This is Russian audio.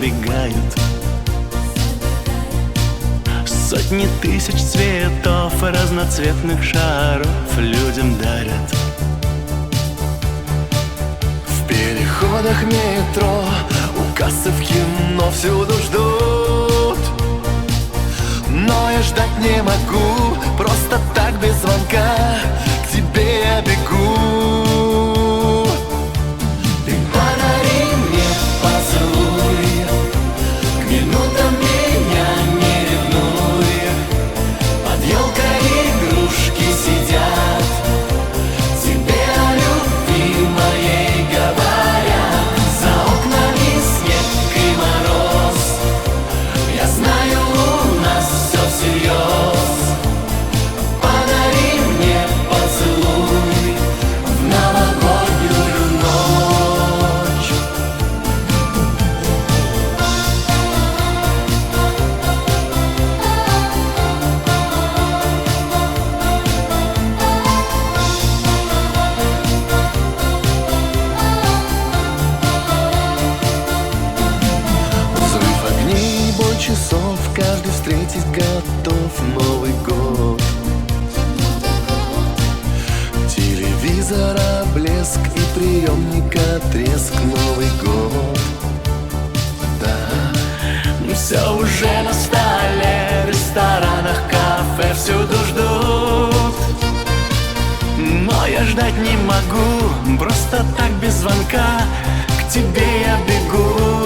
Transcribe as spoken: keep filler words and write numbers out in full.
забегают. Сотни тысяч цветов и разноцветных шаров людям дарят. В переходах метро, у кассы в кино всюду ждут. Но я ждать не могу, просто так без звонка к тебе я бегу. Ты подари мне поцелуй, к минутам меня не ревнуй. Под елкой игрушки сидят, тебе о любви моей говорят. За окнами снег и мороз, я знаю, у нас все всерьез. Подари мне поцелуй в новогоднюю ночь. Взрыв огней и бой часов, каждый встретить готов Новый год. Телевизора блеск и приемника треск, Новый год. Да, Все уже на столе, в ресторанах, кафе всюду ждут. Но я ждать не могу, просто так без звонка к тебе я бегу.